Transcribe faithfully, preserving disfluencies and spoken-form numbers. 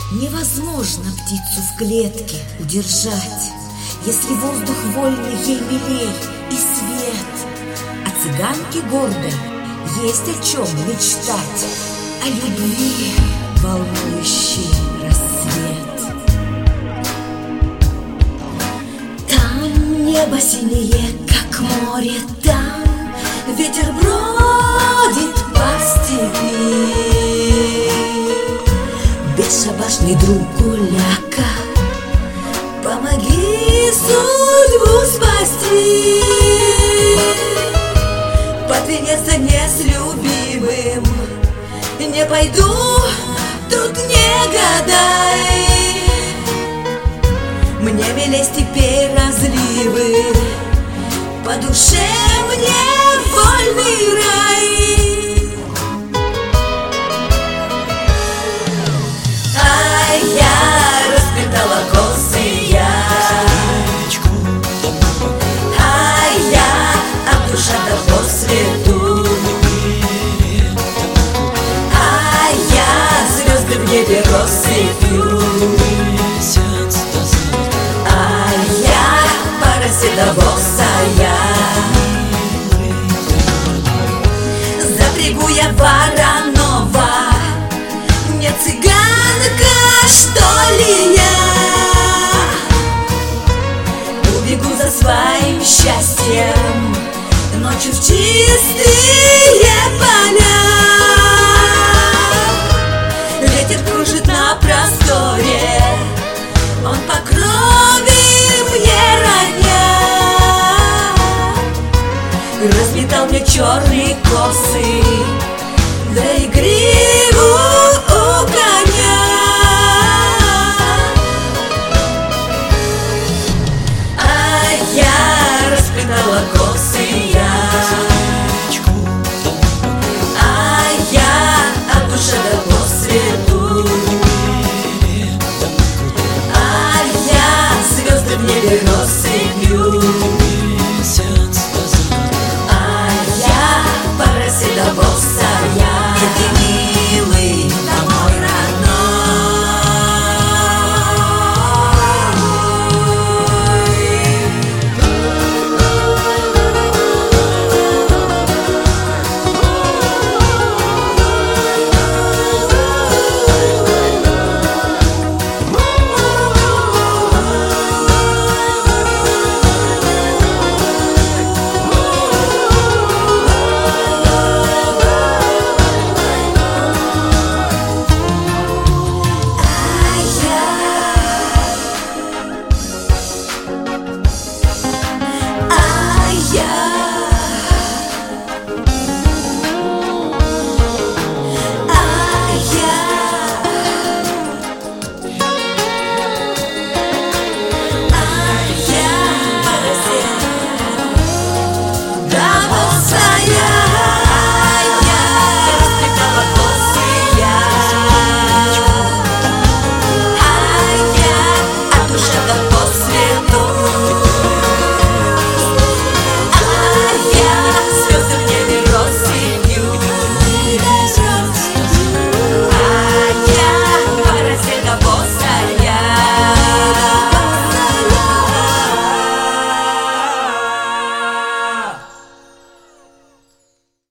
Невозможно птицу в клетке удержать, если воздух вольный ей милей и свет. А цыганке гордой есть о чем мечтать, о любви волнующий рассвет. Там небо синее, как море, там ветер бродит по степи. Бесшабашный друг гуляка, помоги судьбу спасти. Под венец не с любимым не пойду, тут не гадай. Мне милей теперь разливы, по душе мне вольный рай. А я расплетала косы я, а я от душа до по свету, а я звезды в небе россыпью, а я по росе довозая. Запрягу я Воронова, не цыганка, что ли я? Убегу за своим счастьем ночью в чистые поля. Ветер кружит на просторе, он по крови мне родня. Разметал мне черные косы,